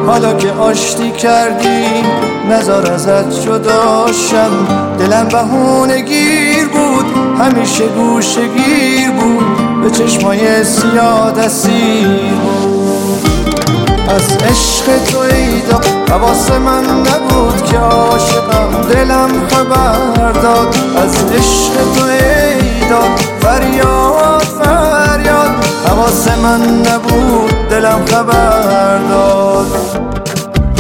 حالا که آشتی کردی نزار ازت جداشم. دلم بهونه گیر بود، همیشه گوشه گیر بود، به چشمای سیاه دستیر بود. از عشق تو ایدا حواس من نبود که عاشقم، دلم خبر داد. از عشق تو ایدا فریاد فریاد، حواس من نبود دلم خبر داد.